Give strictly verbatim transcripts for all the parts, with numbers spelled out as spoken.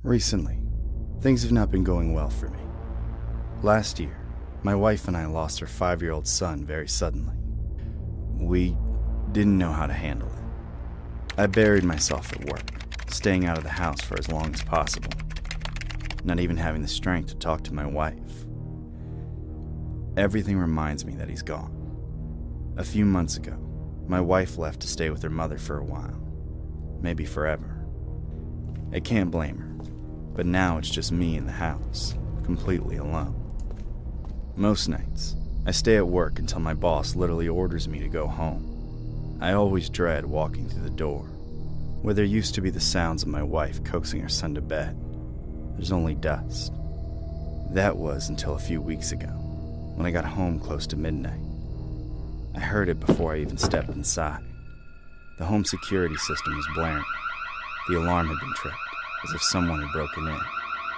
Recently, things have not been going well for me. Last year, my wife and I lost our five-year-old son very suddenly. We didn't know how to handle it. I buried myself at work, staying out of the house for as long as possible, not even having the strength to talk to my wife. Everything reminds me that he's gone. A few months ago, my wife left to stay with her mother for a while, maybe forever. I can't blame her, but now it's just me in the house, completely alone. Most nights, I stay at work until my boss literally orders me to go home. I always dread walking through the door, where there used to be the sounds of my wife coaxing her son to bed. There's only dust. That was until a few weeks ago, when I got home close to midnight. I heard it before I even stepped inside. The home security system was blaring. The alarm had been tripped, as if someone had broken in.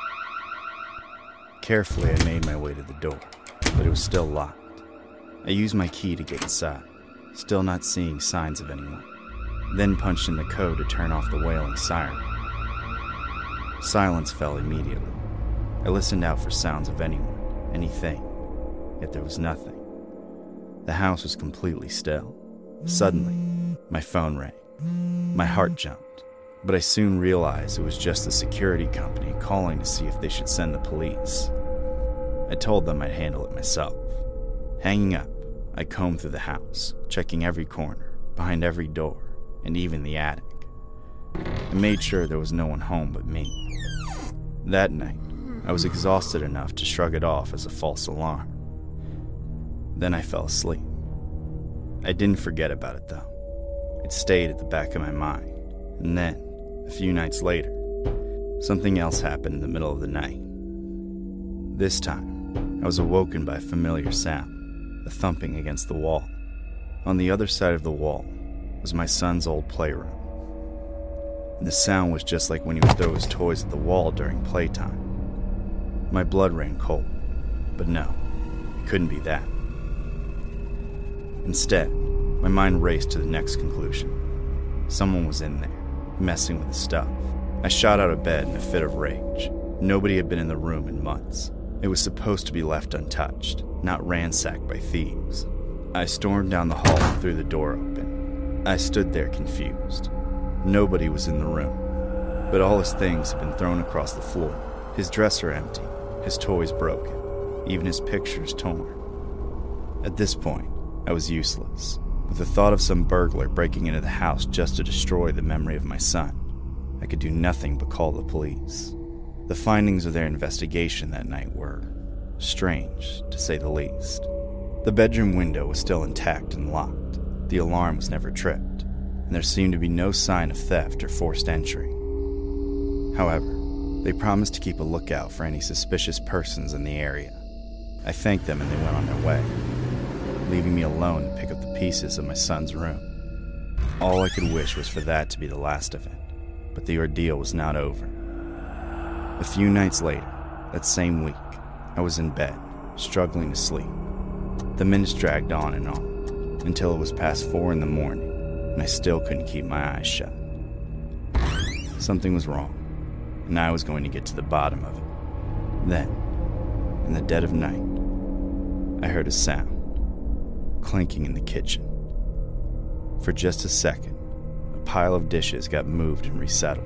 Carefully, I made my way to the door, but it was still locked. I used my key to get inside, still not seeing signs of anyone, then punched in the code to turn off the wailing siren. Silence fell immediately. I listened out for sounds of anyone, anything, yet there was nothing. The house was completely still. Suddenly, my phone rang. My heart jumped, but I soon realized it was just the security company calling to see if they should send the police. I told them I'd handle it myself. Hanging up, I combed through the house, checking every corner, behind every door, and even the attic. I made sure there was no one home but me. That night, I was exhausted enough to shrug it off as a false alarm. Then I fell asleep. I didn't forget about it, though. It stayed at the back of my mind. And then, a few nights later, something else happened in the middle of the night. This time, I was awoken by a familiar sound, a thumping against the wall. On the other side of the wall was my son's old playroom. And the sound was just like when he would throw his toys at the wall during playtime. My blood ran cold, but no, it couldn't be that. Instead, my mind raced to the next conclusion. Someone was in there, messing with the stuff. I shot out of bed in a fit of rage. Nobody had been in the room in months. It was supposed to be left untouched, not ransacked by thieves. I stormed down the hall and threw the door open. I stood there confused. Nobody was in the room, but all his things had been thrown across the floor. His dresser empty, his toys broken, even his pictures torn. At this point, I was useless. With the thought of some burglar breaking into the house just to destroy the memory of my son, I could do nothing but call the police. The findings of their investigation that night were strange, to say the least. The bedroom window was still intact and locked. The alarm was never tripped, and there seemed to be no sign of theft or forced entry. However, they promised to keep a lookout for any suspicious persons in the area. I thanked them and they went on their way, leaving me alone to pick up the pieces of my son's room. All I could wish was for that to be the last of it, but the ordeal was not over. A few nights later, that same week, I was in bed, struggling to sleep. The minutes dragged on and on, until it was past four in the morning, and I still couldn't keep my eyes shut. Something was wrong, and I was going to get to the bottom of it. Then, in the dead of night, I heard a sound. Clinking in the kitchen. For just a second, a pile of dishes got moved and resettled.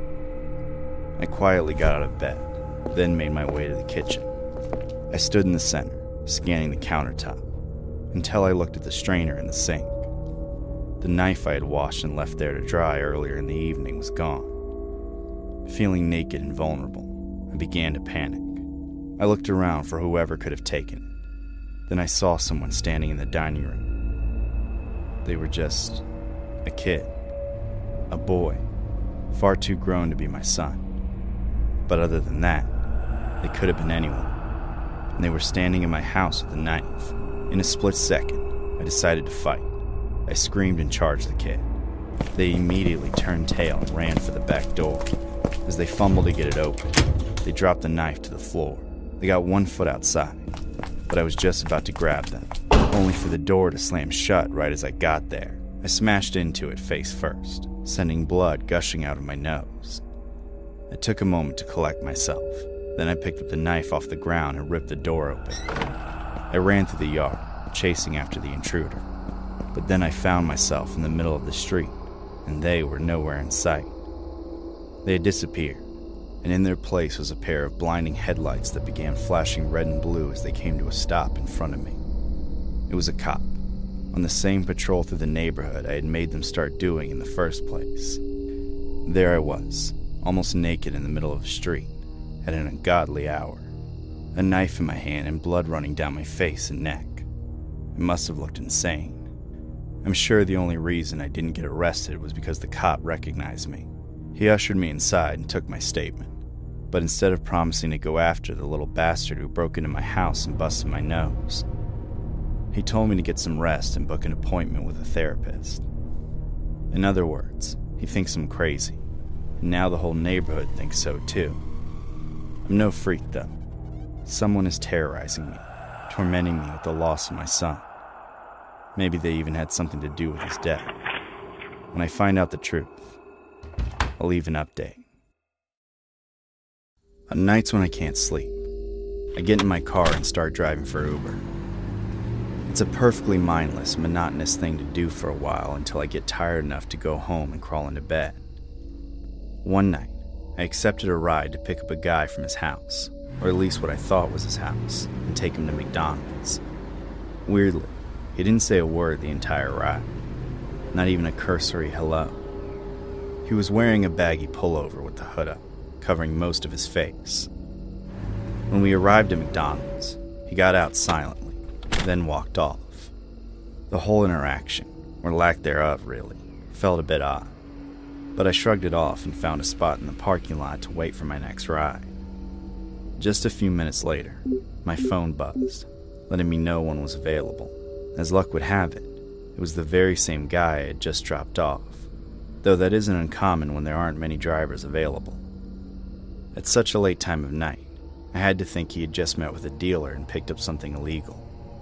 I quietly got out of bed, then made my way to the kitchen. I stood in the center, scanning the countertop, until I looked at the strainer in the sink. The knife I had washed and left there to dry earlier in the evening was gone. Feeling naked and vulnerable, I began to panic. I looked around for whoever could have taken it. Then I saw someone standing in the dining room. They were just a kid, a boy, far too grown to be my son. But other than that, they could have been anyone. And they were standing in my house with a knife. In a split second, I decided to fight. I screamed and charged the kid. They immediately turned tail and ran for the back door. As they fumbled to get it open, they dropped the knife to the floor. They got one foot outside, but I was just about to grab them, only for the door to slam shut right as I got there. I smashed into it face first, sending blood gushing out of my nose. I took a moment to collect myself. Then I picked up the knife off the ground and ripped the door open. I ran through the yard, chasing after the intruder. But then I found myself in the middle of the street, and they were nowhere in sight. They had disappeared, and in their place was a pair of blinding headlights that began flashing red and blue as they came to a stop in front of me. It was a cop, on the same patrol through the neighborhood I had made them start doing in the first place. There I was, almost naked in the middle of the street, at an ungodly hour, a knife in my hand and blood running down my face and neck. It must have looked insane. I'm sure the only reason I didn't get arrested was because the cop recognized me. He ushered me inside and took my statement, but instead of promising to go after the little bastard who broke into my house and busted my nose, he told me to get some rest and book an appointment with a therapist. In other words, he thinks I'm crazy, and now the whole neighborhood thinks so too. I'm no freak though. Someone is terrorizing me, tormenting me with the loss of my son. Maybe they even had something to do with his death. When I find out the truth, I'll leave an update. On nights when I can't sleep, I get in my car and start driving for Uber. It's a perfectly mindless, monotonous thing to do for a while until I get tired enough to go home and crawl into bed. One night, I accepted a ride to pick up a guy from his house, or at least what I thought was his house, and take him to McDonald's. Weirdly, he didn't say a word the entire ride, not even a cursory hello. He was wearing a baggy pullover with the hood up, covering most of his face. When we arrived at McDonald's, he got out silently, then walked off. The whole interaction, or lack thereof really, felt a bit odd, but I shrugged it off and found a spot in the parking lot to wait for my next ride. Just a few minutes later, my phone buzzed, letting me know one was available. As luck would have it, it was the very same guy I had just dropped off, though that isn't uncommon when there aren't many drivers available. At such a late time of night, I had to think he had just met with a dealer and picked up something illegal.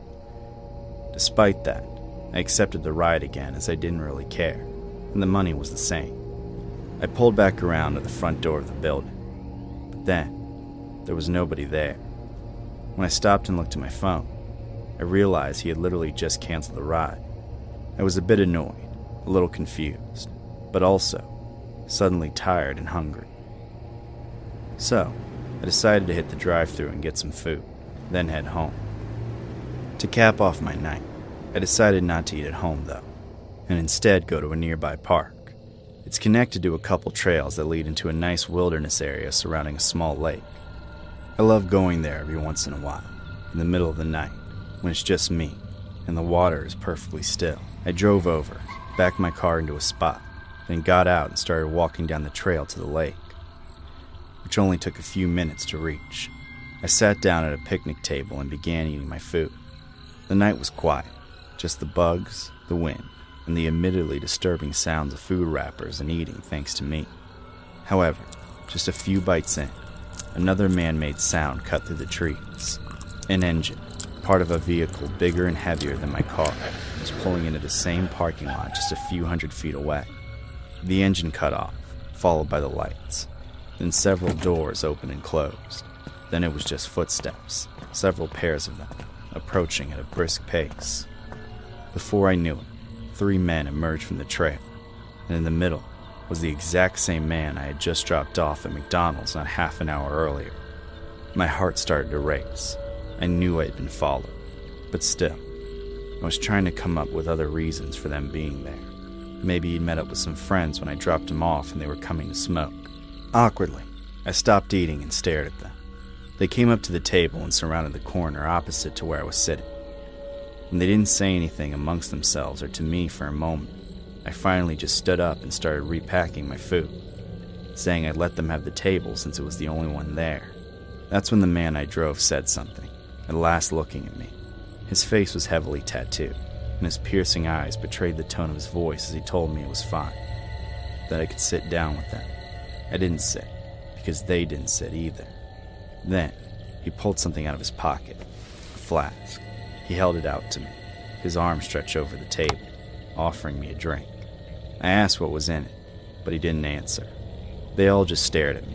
Despite that, I accepted the ride again as I didn't really care, and the money was the same. I pulled back around to the front door of the building, but then, there was nobody there. When I stopped and looked at my phone, I realized he had literally just canceled the ride. I was a bit annoyed, a little confused, but also suddenly tired and hungry. So, I decided to hit the drive-thru and get some food, then head home. To cap off my night, I decided not to eat at home though, and instead go to a nearby park. It's connected to a couple trails that lead into a nice wilderness area surrounding a small lake. I love going there every once in a while, in the middle of the night, when it's just me, and the water is perfectly still. I drove over, backed my car into a spot, then got out and started walking down the trail to the lake, which only took a few minutes to reach. I sat down at a picnic table and began eating my food. The night was quiet, just the bugs, the wind, and the admittedly disturbing sounds of food wrappers and eating thanks to me. However, just a few bites in, another man-made sound cut through the trees. An engine, part of a vehicle bigger and heavier than my car, was pulling into the same parking lot just a few hundred feet away. The engine cut off, followed by the lights. Then several doors opened and closed. Then it was just footsteps, several pairs of them, approaching at a brisk pace. Before I knew it, three men emerged from the trail, and in the middle was the exact same man I had just dropped off at McDonald's not half an hour earlier. My heart started to race. I knew I had been followed, but still, I was trying to come up with other reasons for them being there. Maybe he'd met up with some friends when I dropped him off and they were coming to smoke. Awkwardly, I stopped eating and stared at them. They came up to the table and surrounded the corner opposite to where I was sitting. When they didn't say anything amongst themselves or to me for a moment, I finally just stood up and started repacking my food, saying I'd let them have the table since it was the only one there. That's when the man I drove said something, at last looking at me. His face was heavily tattooed, and his piercing eyes betrayed the tone of his voice as he told me it was fine, that I could sit down with them. I didn't sit, because they didn't sit either. Then, he pulled something out of his pocket, a flask. He held it out to me, his arm stretched over the table, offering me a drink. I asked what was in it, but he didn't answer. They all just stared at me,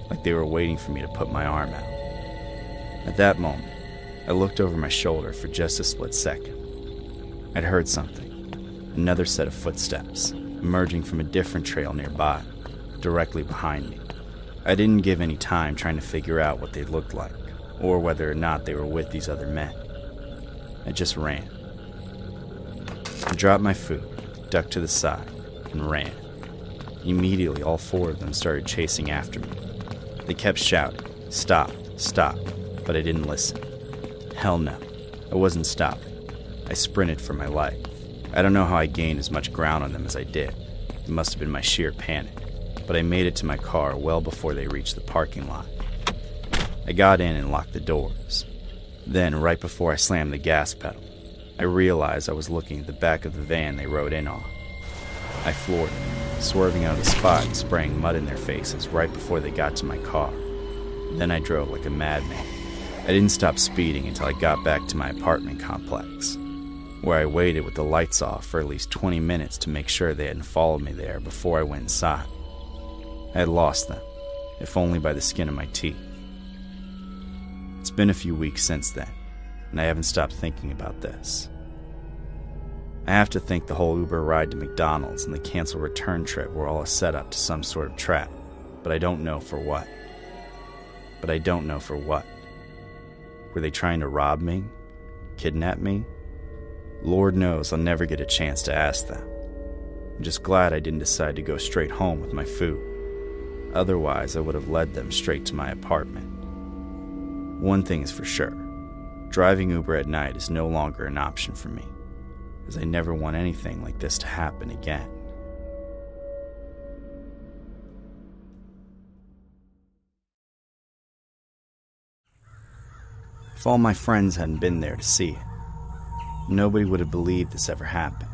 like they were waiting for me to put my arm out. At that moment, I looked over my shoulder for just a split second. I'd heard something, another set of footsteps, emerging from a different trail nearby, directly behind me. I didn't give any time trying to figure out what they looked like, or whether or not they were with these other men. I just ran. I dropped my food, ducked to the side, and ran. Immediately, all four of them started chasing after me. They kept shouting, "Stop, stop," but I didn't listen. Hell no, I wasn't stopping. I sprinted for my life. I don't know how I gained as much ground on them as I did. It must have been my sheer panic, but I made it to my car well before they reached the parking lot. I got in and locked the doors. Then, right before I slammed the gas pedal, I realized I was looking at the back of the van they rode in on. I floored them, swerving out of the spot and spraying mud in their faces right before they got to my car. Then I drove like a madman. I didn't stop speeding until I got back to my apartment complex, where I waited with the lights off for at least twenty minutes to make sure they hadn't followed me there before I went inside. I had lost them, if only by the skin of my teeth. It's been a few weeks since then, and I haven't stopped thinking about this. I have to think the whole Uber ride to McDonald's and the canceled return trip were all a setup to some sort of trap, but I don't know for what. But I don't know for what. Were they trying to rob me? Kidnap me? Lord knows I'll never get a chance to ask them. I'm just glad I didn't decide to go straight home with my food. Otherwise, I would have led them straight to my apartment. One thing is for sure. Driving Uber at night is no longer an option for me, as I never want anything like this to happen again. If all my friends hadn't been there to see it, nobody would have believed this ever happened.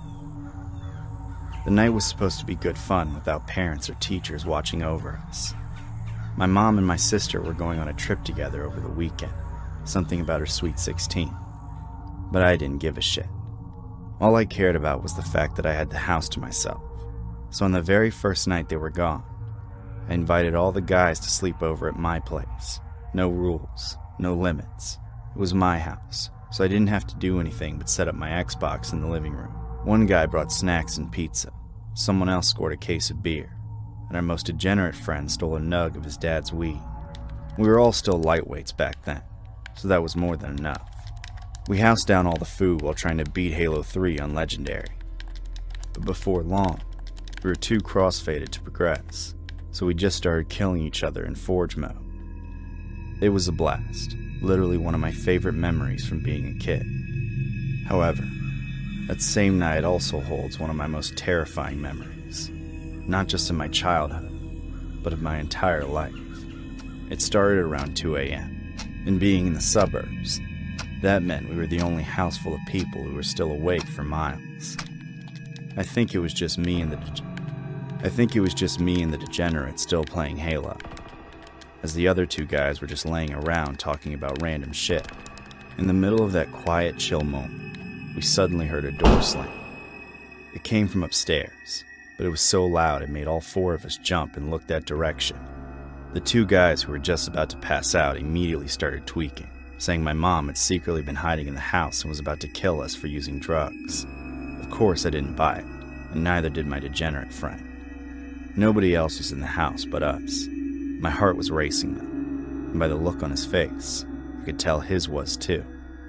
The night was supposed to be good fun without parents or teachers watching over us. My mom and my sister were going on a trip together over the weekend, something about her sweet sixteen. But I didn't give a shit. All I cared about was the fact that I had the house to myself. So on the very first night they were gone, I invited all the guys to sleep over at my place. No rules, no limits. It was my house, so I didn't have to do anything but set up my Xbox in the living room. One guy brought snacks and pizza. Someone else scored a case of beer. And our most degenerate friend stole a nug of his dad's weed. We were all still lightweights back then, so that was more than enough. We housed down all the food while trying to beat Halo three on Legendary. But before long, we were too crossfaded to progress, so we just started killing each other in Forge mode. It was a blast, literally one of my favorite memories from being a kid. However, that same night also holds one of my most terrifying memories, not just of my childhood, but of my entire life. It started around two a.m., and being in the suburbs, that meant we were the only house full of people who were still awake for miles. I think it was just me and the de- I think it was just me and the degenerate still playing Halo, as the other two guys were just laying around talking about random shit. In the middle of that quiet, chill moment, we suddenly heard a door slam. It came from upstairs, but it was so loud it made all four of us jump and look that direction. The two guys who were just about to pass out immediately started tweaking, saying my mom had secretly been hiding in the house and was about to kill us for using drugs. Of course I didn't buy it, and neither did my degenerate friend. Nobody else was in the house but us. My heart was racing though, and by the look on his face, I could tell his was too.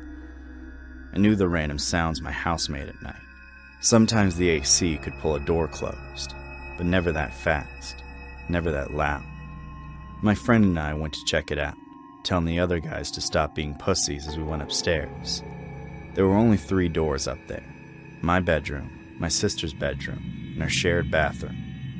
I knew the random sounds my house made at night. Sometimes the A C could pull a door closed, but never that fast, never that loud. My friend and I went to check it out, telling the other guys to stop being pussies as we went upstairs. There were only three doors up there: my bedroom, my sister's bedroom, and our shared bathroom.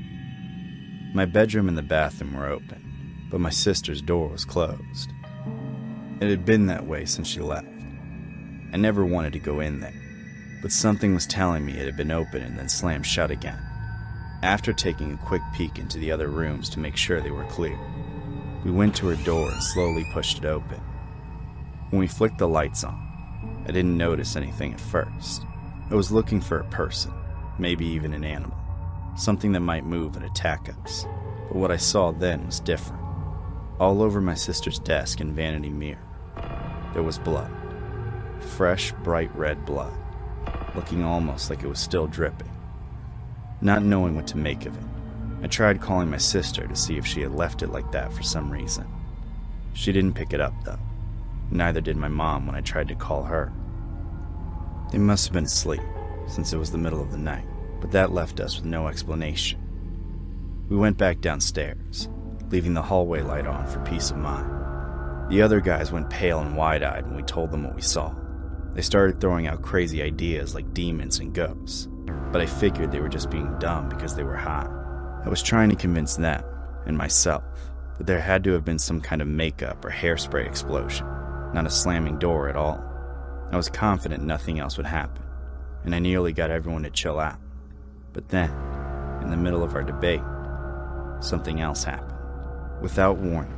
My bedroom and the bathroom were open, but my sister's door was closed. It had been that way since she left. I never wanted to go in there, but something was telling me it had been open and then slammed shut again. After taking a quick peek into the other rooms to make sure they were clear, we went to her door and slowly pushed it open. When we flicked the lights on, I didn't notice anything at first. I was looking for a person, maybe even an animal, something that might move and attack us. But what I saw then was different. All over my sister's desk and vanity mirror, there was blood. Fresh, bright red blood, looking almost like it was still dripping. Not knowing what to make of it, I tried calling my sister to see if she had left it like that for some reason. She didn't pick it up, though. Neither did my mom when I tried to call her. They must have been asleep, since it was the middle of the night, but that left us with no explanation. We went back downstairs, leaving the hallway light on for peace of mind. The other guys went pale and wide-eyed when we told them what we saw. They started throwing out crazy ideas like demons and ghosts, but I figured they were just being dumb because they were high. I was trying to convince them, and myself, that there had to have been some kind of makeup or hairspray explosion, not a slamming door at all. I was confident nothing else would happen, and I nearly got everyone to chill out. But then, in the middle of our debate, something else happened. Without warning,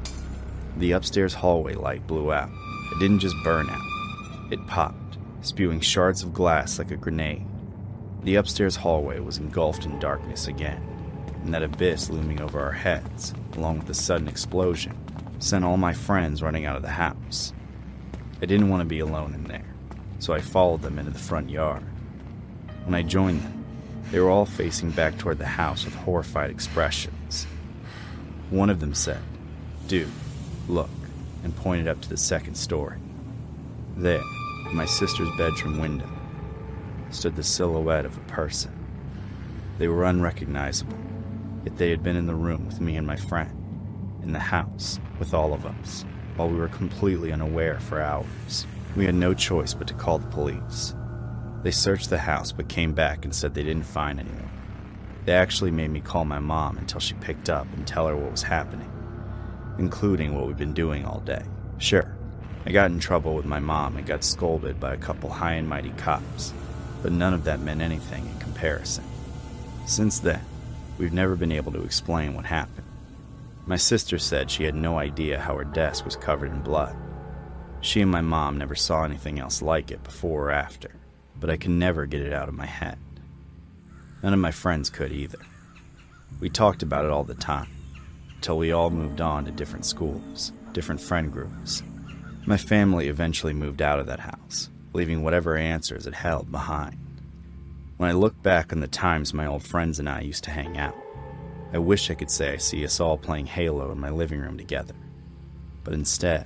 the upstairs hallway light blew out. It didn't just burn out. It popped, spewing shards of glass like a grenade. The upstairs hallway was engulfed in darkness again, and that abyss looming over our heads, along with the sudden explosion, sent all my friends running out of the house. I didn't want to be alone in there, so I followed them into the front yard. When I joined them, they were all facing back toward the house with horrified expressions. One of them said, "Dude, look," and pointed up to the second story. There, in my sister's bedroom window, stood the silhouette of a person. They were unrecognizable, yet they had been in the room with me and my friend, in the house with all of us, while we were completely unaware for hours. We had no choice but to call the police. They searched the house but came back and said they didn't find anyone. They actually made me call my mom until she picked up and tell her what was happening, including what we'd been doing all day. Sure, I got in trouble with my mom and got scolded by a couple high and mighty cops, but none of that meant anything in comparison. Since then, we've never been able to explain what happened. My sister said she had no idea how her desk was covered in blood. She and my mom never saw anything else like it before or after, but I can never get it out of my head. None of my friends could either. We talked about it all the time, until we all moved on to different schools, different friend groups. My family eventually moved out of that house, leaving whatever answers it held behind. When I look back on the times my old friends and I used to hang out, I wish I could say I see us all playing Halo in my living room together. But instead,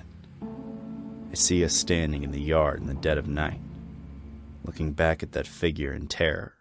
I see us standing in the yard in the dead of night, looking back at that figure in terror.